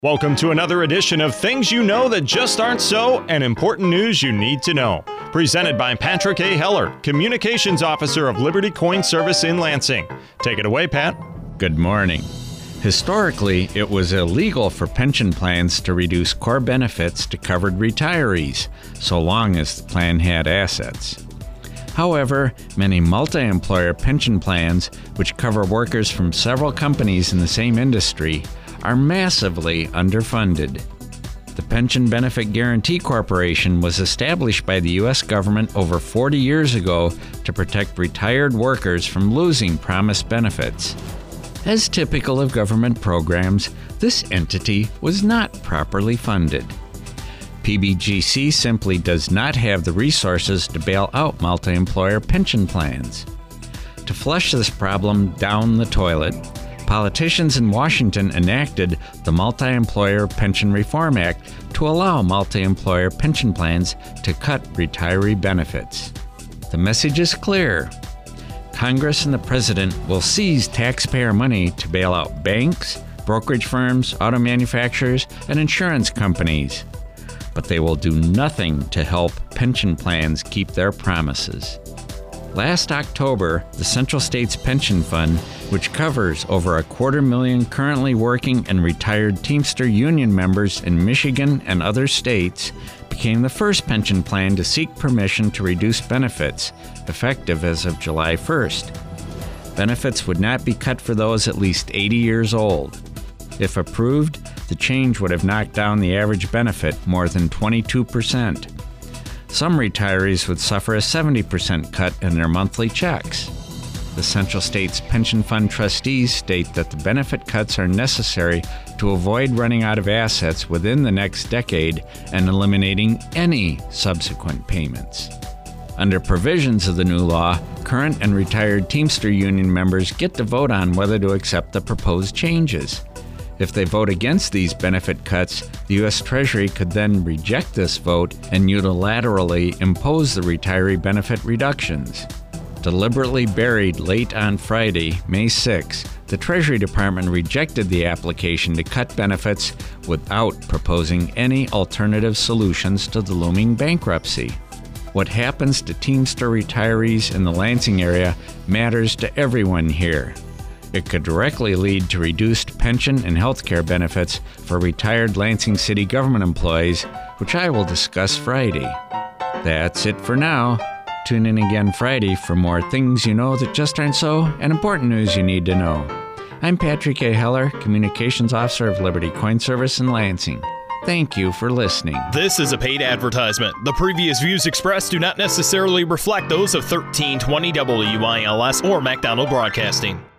Welcome to another edition of Things You Know That Just Aren't So and Important News You Need to Know. Presented by Patrick A. Heller, Communications Officer of Liberty Coin Service in Lansing. Take it away, Pat. Good morning. Historically, it was illegal for pension plans to reduce core benefits to covered retirees, so long as the plan had assets. However, many multi-employer pension plans, which cover workers from several companies in the same industry, are massively underfunded. The Pension Benefit Guaranty Corporation was established by the U.S. government over 40 years ago to protect retired workers from losing promised benefits. As typical of government programs, this entity was not properly funded. PBGC simply does not have the resources to bail out multi-employer pension plans. To flush this problem down the toilet, politicians in Washington enacted the Multi-Employer Pension Reform Act to allow multi-employer pension plans to cut retiree benefits. The message is clear. Congress and the President will seize taxpayer money to bail out banks, brokerage firms, auto manufacturers, and insurance companies. But they will do nothing to help pension plans keep their promises. Last October, the Central States Pension Fund, which covers over 250,000 currently working and retired Teamster Union members in Michigan and other states, became the first pension plan to seek permission to reduce benefits, effective as of July 1st. Benefits would not be cut for those at least 80 years old. If approved, the change would have knocked down the average benefit more than 22%. Some retirees would suffer a 70% cut in their monthly checks. The Central States Pension Fund trustees state that the benefit cuts are necessary to avoid running out of assets within the next decade and eliminating any subsequent payments. Under provisions of the new law, current and retired Teamster Union members get to vote on whether to accept the proposed changes. If they vote against these benefit cuts, the U.S. Treasury could then reject this vote and unilaterally impose the retiree benefit reductions. Deliberately buried late on Friday, May 6, the Treasury Department rejected the application to cut benefits without proposing any alternative solutions to the looming bankruptcy. What happens to Teamster retirees in the Lansing area matters to everyone here. It could directly lead to reduced pension and health care benefits for retired Lansing City government employees, which I will discuss Friday. That's it for now. Tune in again Friday for more Things You Know That Just Aren't So and Important News You Need to Know. I'm Patrick A. Heller, Communications Officer of Liberty Coin Service in Lansing. Thank you for listening. This is a paid advertisement. The previous views expressed do not necessarily reflect those of 1320 WILS or McDonald Broadcasting.